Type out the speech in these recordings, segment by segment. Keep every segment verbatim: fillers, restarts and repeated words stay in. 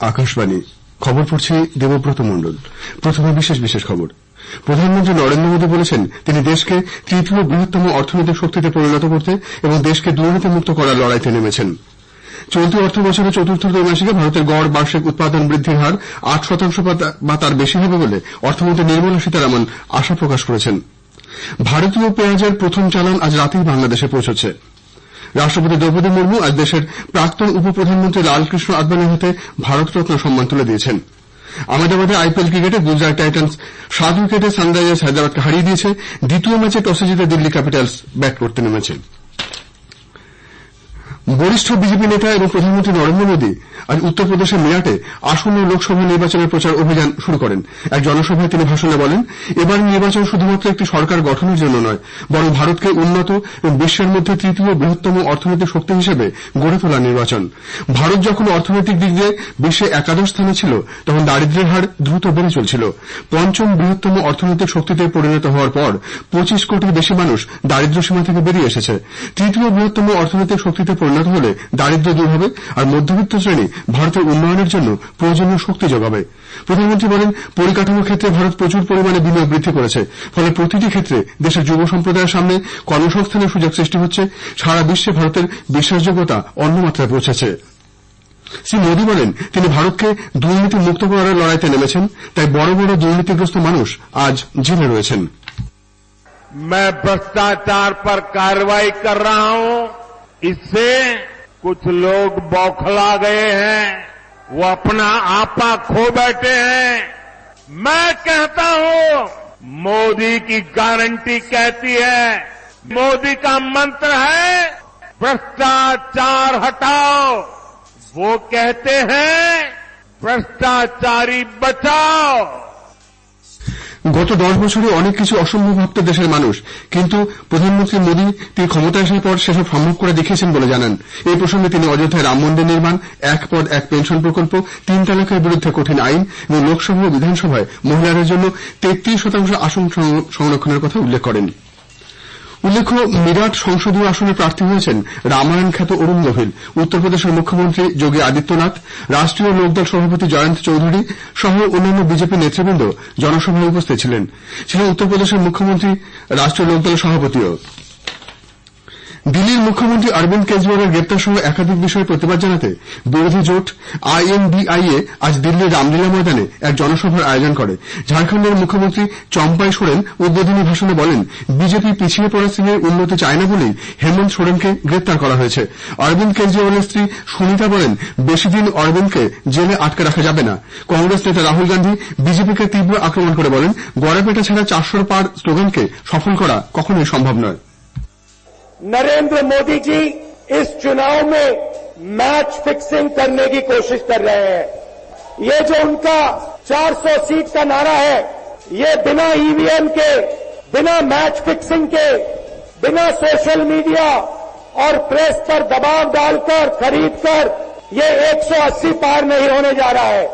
আকাশবাণী খবর পড়ছি দেবব্রত মণ্ডল। প্রথমে বিশেষ বিশেষ খবর। প্রধানমন্ত্রী নরেন্দ্র মোদী বলেছেন তিনি দেশকে তৃতীয় বৃহত্তম অর্থনৈতিক শক্তিতে পরিণত করতে এবং দেশকে দুর্নীতিমুক্ত করার লড়াইতে নেমেছেন। চলতি অর্থ বছরের চতুর্থ ত্রৈমাসিকে ভারতের গড় বার্ষিক উৎপাদন বৃদ্ধির হার আট শতাংশ বা তার বেশি হবে বলে অর্থমন্ত্রী নির্মলা সীতারামন আশা প্রকাশ করেছেন। ভারতীয় পেঁয়াজের প্রথম চালান আজ রাতেই বাংলাদেশে পৌঁছেছে। রাষ্ট্রপতি দ্রৌপদী মুর্মু আজ দেশের প্রাক্তন উপপ্রধানমন্ত্রী লালকৃষ্ণ আদবানির হাতে ভারতরত্ন সম্মান তুলে দিয়েছেন। আহমেদাবাদে আইপিএল ক্রিকেটে গুজরাট টাইটান্স সাত উইকেটে সানরাইজার্স হায়দ্রাবাদকে হারিয়ে দিয়েছে। দ্বিতীয় ম্যাচে টসে জিতে দিল্লি ক্যাপিটালস ব্যাট করতে নেমেছে। বরিষ্ঠ বিজেপি নেতা এবং প্রধানমন্ত্রী নরেন্দ্র মোদী আজ উত্তরপ্রদেশের মেয়াটে আসন্ন লোকসভা নির্বাচনের প্রচার অভিযান শুরু করেন। এক জনসভায় তিনি ভাষণে বলেন, এবার নির্বাচন শুধুমাত্র একটি সরকার গঠনের জন্য নয়, বরং ভারতকে উন্নত এবং বিশ্বের মধ্যে তৃতীয় বৃহত্তম অর্থনৈতিক শক্তি হিসেবে গড়ে তোলার নির্বাচন। ভারত যখন অর্থনৈতিক দিক দিয়ে বিশ্বে একাদশ স্থানে ছিল, তখন দারিদ্র্যের হার দ্রুত বেড়ে চলছিল। পঞ্চম বৃহত্তম অর্থনৈতিক শক্তিতে পরিণত হওয়ার পর পঁচিশ কোটির বেশি মানুষ দারিদ্র্য সীমা থেকে বেরিয়ে এসেছে। তৃতীয় বৃহত্তম অর্থনৈতিক শক্তিতে পরিণত হলে দারিদ্র্য দূর হবে আর মধ্যবিত্ত শ্রেণী ভারতের উন্নয়নের জন্য প্রয়োজনীয় শক্তি যোগাবে। প্রধানমন্ত্রী বলেন, পরিকাঠামো ক্ষেত্রে ভারত প্রচুর পরিমাণে বিনিয়োগ বৃদ্ধি করেছে, ফলে প্রতিটি ক্ষেত্রে দেশের যুব সম্প্রদায়ের সামনে কর্মসংস্থানের সুযোগ সৃষ্টি হচ্ছে। সারা বিশ্বে ভারতের বিশ্বাসযোগ্যতা অন্য মাত্রায় পৌঁছেছে। শ্রী মোদী বলেন, তিনি ভারতকে দুর্নীতি মুক্ত করার লড়াইতে নেমেছেন, তাই বড় বড় দুর্নীতিগ্রস্ত মানুষ আজ জেলে রয়েছেন। मैं भ्रष्टाचार पर कार्रवाई कर रहा हूं, इससे कुछ लोग बौखला गए हैं, वो अपना आपा खो बैठे हैं। मैं कहता हूं, मोदी की गारंटी कहती है, मोदी का मंत्र है भ्रष्टाचार हटाओ। वो कहते हैं भ्रष्टाचारी बचाओ। গত দশ বছরে অনেক কিছু অসম্ভব ভাবত দেশের মানুষ, কিন্তু প্রধানমন্ত্রী মোদী তিনি ক্ষমতায় আসার পর সেসব সম্ভব করে দেখিয়েছেন বলে জানান। এই প্রসঙ্গে তিনি অযোধ্যায় রাম মন্দির নির্মাণ, এক পদ এক পেনশন প্রকল্প, তিন তালাকের বিরুদ্ধে কঠিন আইন এবং লোকসভা ও বিধানসভায় মহিলাদের জন্য তেত্রিশ শতাংশ আসন সংরক্ষণের কথা উল্লেখ করেন। উল্লেখ্য, মিরাট সংসদীয় আসনে প্রার্থী হয়েছেন রামায়ণ খ্যাত অরুণ গোভিল। উত্তরপ্রদেশের মুখ্যমন্ত্রী যোগী আদিত্যনাথ, রাষ্ট্রীয় লোকদল সভাপতি জয়ন্ত চৌধুরী সহ অন্যান্য বিজেপি নেতৃবৃন্দ জনসভায় উপস্থিত ছিলেন। ছিলেন উত্তরপ্রদেশের মুখ্যমন্ত্রী, রাষ্ট্রীয় লোকদলের সভাপতিও। দিল্লির মুখ্যমন্ত্রী অরবিন্দ কেজরিওয়ালের গ্রেপ্তার সহ একাধিক বিষয়ে প্রতিবাদ জানাতে বিরোধী জোট আইএনডিআইএ আজ দিল্লির রামলীলা ময়দানে এক জনসভার আয়োজন করে। ঝাড়খণ্ডের মুখ্যমন্ত্রী চম্পাই সোরেন উদ্বোধনী ভাষণে বলেন, বিজেপি পিছিয়ে পড়া শ্রেণীর উন্নতি চায় না বলেই হেমন্ত সোরেনকে গ্রেপ্তার করা হয়েছে। অরবিন্দ কেজরিওয়ালের স্ত্রী সুনিতা বলেন, বেশিদিন অরবিন্দকে জেলে আটকে রাখা যাবে না। কংগ্রেস নেতা রাহুল গান্ধী বিজেপিকে তীব্র আক্রমণ করে বলেন, গড়াপেটা ছাড়া চারশোর পার স্লোগানকে সফল করা কখনোই সম্ভব নয়। नरेंद्र मोदी जी इस चुनाव में मैच फिक्सिंग करने की कोशिश कर रहे हैं। ये जो उनका चार सौ सीट का नारा है, ये बिना ईवीएम के, बिना मैच फिक्सिंग के, बिना सोशल मीडिया और प्रेस पर दबाव डालकर खरीदकर ये एक सौ अस्सी पार नहीं होने जा रहा है।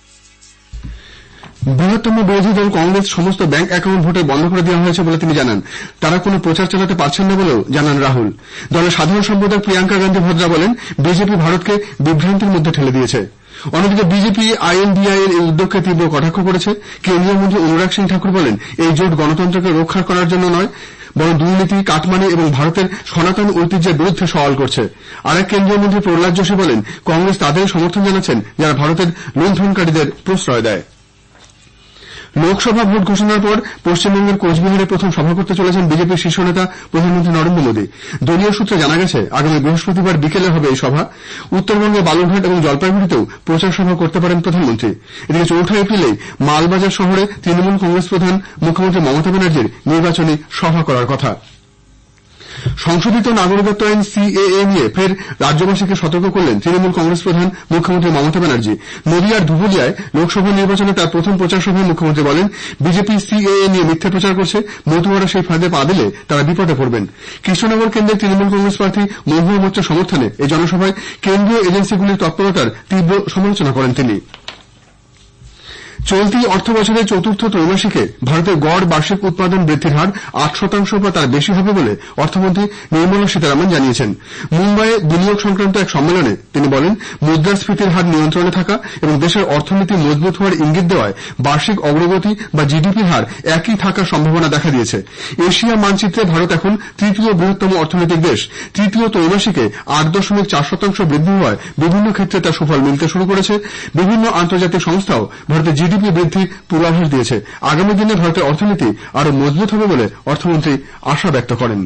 বৃহত্তম বিরোধী দল কংগ্রেস সমস্ত ব্যাংক অ্যাকাউন্ট ভোটে বন্ধ করে দেওয়া হয়েছে বলে তিনি জানান। তারা কোনো প্রচার চালাতে পারছেন না বলেও জানান রাহুল। দলের সাধারণ সম্পাদক প্রিয়াঙ্কা গান্ধী ভদ্রা বলেন, বিজেপি ভারতকে বিভ্রান্তির মধ্যে ঠেলে দিয়েছে। অন্যদিকে বিজেপি আইএনডিআই এর এই উদ্যোগকে তীব্র কটাক্ষ করেছে। কেন্দ্রীয় মন্ত্রী অনুরাগ সিং ঠাকুর বলেন, এই জোট গণতন্ত্রকে রক্ষা করার জন্য নয়, বরং দুর্নীতি, কাটমানি এবং ভারতের সনাতন ঐতিহ্যের বিরুদ্ধে সওয়াল করছে। আরেক কেন্দ্রীয় মন্ত্রী প্রহ্লাদ যোশী বলেন, কংগ্রেস তাদের সমর্থন জানাচ্ছেন যারা ভারতের লুণ্ঠনকারীদের প্রশ্রয় দেয়। লোকসভা ভোট ঘোষণার পর পশ্চিমবঙ্গের কোচবিহারে প্রথম সভা করতে চলেছেন বিজেপির শীর্ষ নেতা প্রধানমন্ত্রী নরেন্দ্র মোদী। দলীয় সূত্রে জানা গেছে, আগামী বৃহস্পতিবার বিকেলে হবে এই সভা। উত্তরবঙ্গে বালুরঘাট এবং জলপাইগুড়িতেও প্রচার সভা করতে পারেন প্রধানমন্ত্রী। এদিকে চৌঠা এপ্রিলে মালবাজার শহরে তৃণমূল কংগ্রেস প্রধান মুখ্যমন্ত্রী মমতা ব্যানার্জির নির্বাচনী সভা করার কথা। সংশোধিত নাগরিকত্ব আইন সিএএ নিয়ে ফের রাজ্যবাসীকে সতর্ক করলেন তৃণমূল কংগ্রেস প্রধান মুখ্যমন্ত্রী মমতা ব্যানার্জি। নদিয়ার ধুবুলিয়ায় লোকসভা নির্বাচনে তার প্রথম প্রচার সভায় মুখ্যমন্ত্রী বলেন, বিজেপি সিএএ নিয়ে মিথ্যে প্রচার করছে, মতুয়ারা সেই ফাঁদে পা দিলে তারা বিপদে পড়বেন। কৃষ্ণনগর কেন্দ্রের তৃণমূল কংগ্রেস প্রার্থী মহুয়া মোর্চার সমর্থনে এই জনসভায় কেন্দ্রীয় এজেন্সিগুলির তৎপরতার তীব্র সমালোচনা করেন তিনি। চলতি অর্থ বছরের চতুর্থ ত্রৈমাসিকে ভারতের গড় বার্ষিক উৎপাদন বৃদ্ধির হার আট শতাংশ বা তার বেশি হবে বলে অর্থমন্ত্রী নির্মলা সীতারামন জানিয়েছেন। মুম্বাইয়ে বিনিয়োগ সংক্রান্ত এক সম্মেলনে তিনি বলেন, মুদ্রাস্ফীতির হার নিয়ন্ত্রণে থাকা এবং দেশের অর্থনীতি মজবুত হওয়ার ইঙ্গিত দেওয়ায় বার্ষিক অগ্রগতি বা জিডিপির হার একই থাকার সম্ভাবনা দেখা দিয়েছে। এশিয়া মানচিত্রে ভারত এখন তৃতীয় বৃহত্তম অর্থনৈতিক দেশ। তৃতীয় ত্রৈমাসিকে আট দশমিক চার শতাংশ বৃদ্ধি হওয়ায় বিভিন্ন ক্ষেত্রে তার সুফল মিলতে শুরু করেছে। বিভিন্ন আন্তর্জাতিক সংস্থাও ভারতের জিডিপি বৃদ্ধির পূর্বাভাস দিয়েছে। আগামী দিনে ভারতের অর্থনীতি আরও মজবুত হবে বলে অর্থমন্ত্রী আশা ব্যক্ত করেন।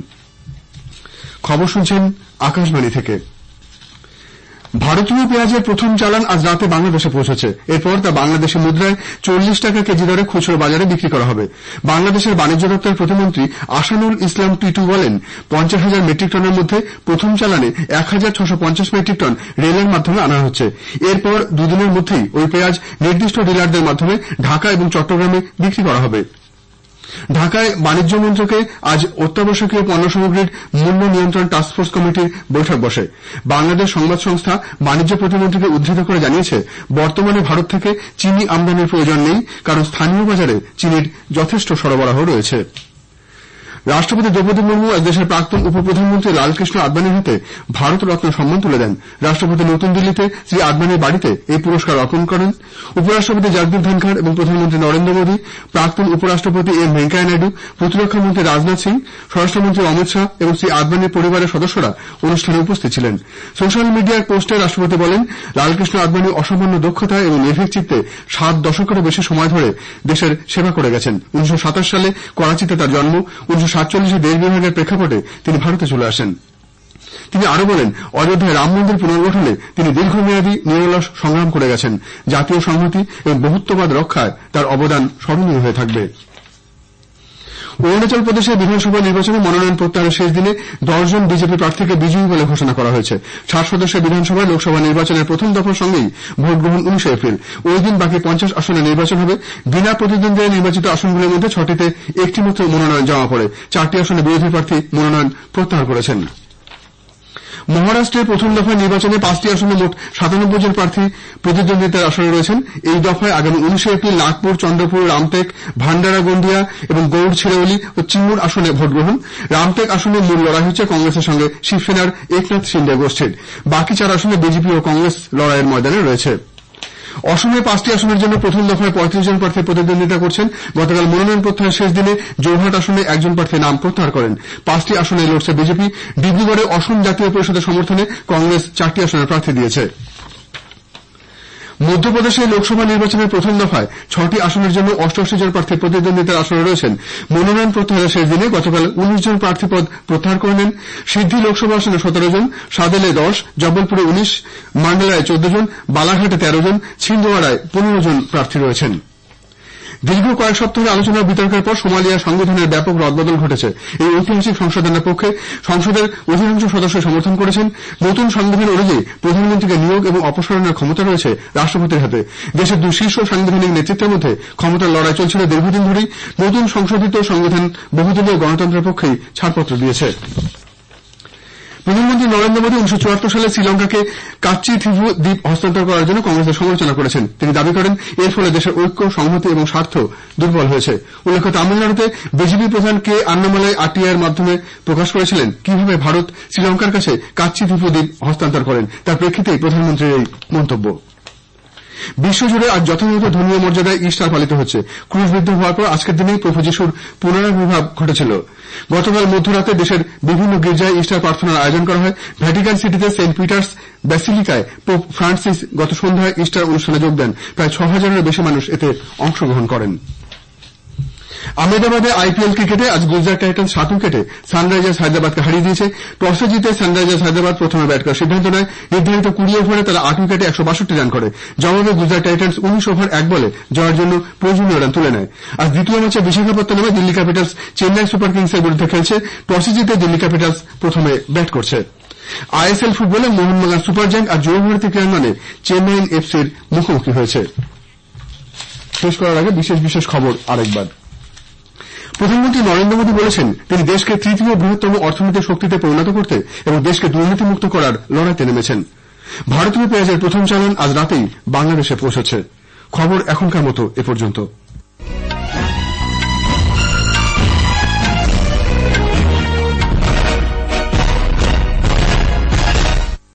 খবর শুনছেন আকাশবাণী থেকে। ভারতীয় পেঁয়াজের প্রথম চালান আজ রাতে বাংলাদেশে পৌঁছেছে। এরপর তা বাংলাদেশি মুদ্রায় চল্লিশ টাকা কেজি দরে খুচরো বাজারে বিক্রি করা হবে। বাংলাদেশের বাণিজ্য দপ্তরের প্রতিমন্ত্রী আসানুল ইসলাম টিটু বলেন, পঞ্চাশ হাজার মেট্রিক টনের মধ্যে প্রথম চালানে এক হাজার ছশো পঞ্চাশ মেট্রিক টন রেলের মাধ্যমে আনা হচ্ছে। এরপর দুদিনের মধ্যেই ওই পেঁয়াজ নির্দিষ্ট ডিলারদের মাধ্যমে ঢাকা এবং চট্টগ্রামে বিক্রি করা হবে। ঢাকায় বাণিজ্য মন্ত্রকে আজ অত্যাবশ্যকীয় পণ্য সামগ্রীর মূল্য নিয়ন্ত্রণ টাস্কফোর্স কমিটির বৈঠক বসে। বাংলাদেশ সংবাদ সংস্থা বাণিজ্য প্রতিমন্ত্রীকে উদ্ধৃত করে জানিয়েছে, বর্তমানে ভারত থেকে চিনি আমদানির প্রয়োজন নেই, কারণ স্থানীয় বাজারে চিনির যথেষ্ট সরবরাহ রয়েছে। রাষ্ট্রপতি দ্রৌপদী মুর্মু আজ দেশের প্রাক্তন উপপ্রধানমন্ত্রী লালকৃষ্ণ আদবানির হাতে ভারত রত্ন সম্মান তুলে দেন। রাষ্ট্রপতি নতুন দিল্লিতে শ্রী আদবানির বাড়িতে এই পুরস্কার অর্পণ করেন। উপরাষ্ট্রপতি জগদীপ ধনখড় এবং প্রধানমন্ত্রী নরেন্দ্র মোদী, প্রাক্তন উপরাষ্ট্রপতি এম ভেঙ্কাইয়া নাইডু, প্রতিরক্ষামন্ত্রী রাজনাথ সিং, স্বরাষ্ট্রমন্ত্রী অমিত শাহ এবং শ্রী আদবানির পরিবারের সদস্যরা অনুষ্ঠানে উপস্থিত ছিলেন। সোশ্যাল মিডিয়ায় পোস্টে রাষ্ট্রপতি বলেন, লালকৃষ্ণ আদবানি অসামান্য দক্ষতা এবং নির্ভীক চিত্তে সাত দশকেরও বেশি সময় ধরে দেশের সেবা করে গেছেন। উনিশশো সাতাশ সালে করাচিতে তার জন্ম। উনিশশো সাতচল্লিশে দেশ বিভাগের প্রেক্ষাপটে তিনি ভারতে চলে আসেন। তিনি আরো বলেন, অযোধ্যায় রাম মন্দির পুনর্গঠনে তিনি দীর্ঘমেয়াদী নিরলস সংগ্রাম করে গেছেন। জাতীয় সংহতি এবং বহুত্ববাদ রক্ষায় তার অবদান স্মরণীয় হয়ে থাকবে। অরুণাচল প্রদেশের বিধানসভা নির্বাচনে মনোনয়ন প্রত্যাহারের শেষ দিনে দশজন বিজেপি প্রার্থীকে বিজয়ী বলে ঘোষণা করা হয়েছে। ষাট সদস্যের বিধানসভায় লোকসভা নির্বাচনের প্রথম দফার সঙ্গেই ভোট গ্রহণ উনিশে এপ্রিল। ওই দিন বাকি পঞ্চাশ আসনে নির্বাচন হবে। বিনা প্রতিদ্বন্দ্বিতায় নির্বাচিত আসনগুলির মধ্যে ছটিতে একটি মাত্র মনোনয়ন জমা পড়ে। চারটি আসনে বিরোধী প্রার্থী মনোনয়ন প্রত্যাহার করেছেন। মহারাষ্ট্রের প্রথম দফায় নির্বাচনে পাঁচটি আসনে মোট সাতানব্বই জন প্রার্থী প্রতিদ্বন্দ্বিতার আসরে রয়েছেন। এই দফায় আগামী উনিশে এপ্রিল নাগপুর, চন্দ্রপুর, রামটেক, ভান্ডারা গোন্দিয়া এবং গৌড় ছিরৌলি ও চিমুর আসনে ভোট গ্রহণ। রামটেক আসনে মূল লড়াই হচ্ছে কংগ্রেসের সঙ্গে শিবসেনার একনাথ শিন্ডে গোষ্ঠীর। বাকি চার আসনে বিজেপি ও কংগ্রেস লড়াইয়ের ময়দানে রয়েছে। অসমে পাঁচটি আসনের জন্য প্রথম দফায় পঁয়ত্রিশ জন প্রার্থী প্রতিদ্বন্দ্বিতা করছেন। গতকাল মনোনয়ন প্রত্যাহারের শেষ দিনে জোরহাট আসনে একজন প্রার্থী নাম প্রত্যাহার করেন। পাঁচটি আসনে লড়ছে বিজেপি। ডিব্রুগড়ে অসম জাতীয় পরিষদের সমর্থনে কংগ্রেস চারটি আসনের প্রার্থী দিয়েছে। মধ্যপ্রদেশে লোকসভা নির্বাচনের প্রথম দফায় ছটি আসনের জন্য অষ্টআশি জন প্রার্থী প্রতিদ্বন্দ্বিতার আসরে রয়েছেন। মনোনয়ন প্রত্যাহারের শেষ দিনে গতকাল উনিশ জন প্রার্থীপদ প্রত্যাহার করে নেন। সিদ্ধি লোকসভা আসনে সতেরো জন, সাদেলে দশ, জব্বলপুরে উনিশ, মান্ডলায় চোদ্দ জন, বালাঘাটে তেরো জন, ছিন্দওয়াড়ায় পনেরো জন প্রার্থী রয়েছেন। দীর্ঘ কয়েক সপ্তাহের আলোচনা বিতর্কের পর সোমালিয়ার সংবিধানের ব্যাপক রদবদল ঘটেছে। এই ঐতিহাসিক সংশোধনের পক্ষে সংসদের অধিকাংশ সদস্য সমর্থন করেছেন। নতুন সংবিধান অনুযায়ী প্রধানমন্ত্রীকে নিয়োগ এবং অপসারণের ক্ষমতা রয়েছে রাষ্ট্রপতির হাতে। দেশের দুই শীর্ষ সাংবিধানিক নেতৃত্বের মধ্যে ক্ষমতার লড়াই চলছিল দীর্ঘদিন ধরেই। নতুন সংশোধিত সংবিধান বহুদলীয় গণতন্ত্রের পক্ষেই ছাড়পত্র দিয়েছে। প্রধানমন্ত্রী নরেন্দ্র মোদী উনিশশো চুয়াত্তর সালে শ্রীলঙ্কাকে কাচ্চি থিভু দ্বীপ হস্তান্তর করার জন্য কংগ্রেসের সমালোচনা করেছেন। তিনি দাবি করেন, এর ফলে দেশের ঐক্য, সংহতি এবং স্বার্থ দুর্বল হয়েছে। উল্লেখ্য, তামিলনাড়ুতে বিজেপি প্রধান কে আন্নামালাই আটিয়ার মাধ্যমে প্রকাশ করেছিলেন কিভাবে ভারত শ্রীলঙ্কার কাছে কাচ্চি থিভু দ্বীপ হস্তান্তর করেন। তার প্রেক্ষিতেই প্রধানমন্ত্রীর এই মন্তব্য। বিশ্বজুড়ে আজ যথাযথ ধর্মীয় মর্যাদায় ইস্টার পালিত হচ্ছে। ক্রুশবিদ্ধ হওয়ার পর আজকের দিনেই প্রভু যিশুর পুনরাবির্ভাব ঘটেছিল। গতকাল মধ্যরাতে দেশের বিভিন্ন গির্জায় ইস্টার প্রার্থনার আয়োজন করা হয়। ভ্যাটিকান সিটিতে সেন্ট পিটার্স ব্যাসিলিকায় পোপ ফ্রান্সিস গত সন্ধ্যায় ইস্টার অনুষ্ঠানে যোগ দেন। প্রায় ছ হাজারেরও বেশি মানুষ এতে অংশগ্রহণ করেন। আহমেদাবাদে আইপিএল ক্রিকেটে আজ গুজরাট টাইটান্স সাত উইকেটে সানরাইজার্স হায়দ্রাবাদকে হারিয়ে দিয়েছে। টসে জিতে সানরাইজার্স হায়দ্রাবাদ প্রথমে ব্যাট করার সিদ্ধান্ত নেয়। নির্ধারিত কুড়ি ওভারে তারা আট উইকেটে একশো বাষট্টি রান করে। জবাবে গুজরাট টাইটান্স উনিশ ওভার এক বলে জয়ের জন্য প্রয়োজনীয় রান তুলে নেয়। আজ দ্বিতীয় ম্যাচে বিশাখাপত্তনমে দিল্লি ক্যাপিটালস চেন্নাই সুপার কিংসের বিরুদ্ধে খেলছে। টসে জিতে দিল্লি ক্যাপিটালস প্রথমে ব্যাট করছে। আইএসএল ফুটবলে মোহনবাগান সুপার জায়ান্ট আর যুবভারতী ক্রীড়াঙ্গনে চেন্নাইন এফসির মুখোমুখি হয়েছে। শেষ করার আগে বিশেষ বিশেষ খবর আরেকবার। প্রধানমন্ত্রী নরেন্দ্র মোদী বলেছেন, তিনি দেশকে তৃতীয় বৃহত্তম অর্থনৈতিক শক্তিতে পরিণত করতে এবং দেশকে দুর্নীতিমুক্ত করার লড়াইতে নেমেছেন। ভারতীয় পেঁয়াজের প্রথম চালান আজ রাতেই বাংলাদেশে পৌঁছেছে। খবর এখনকার মতো এ পর্যন্ত।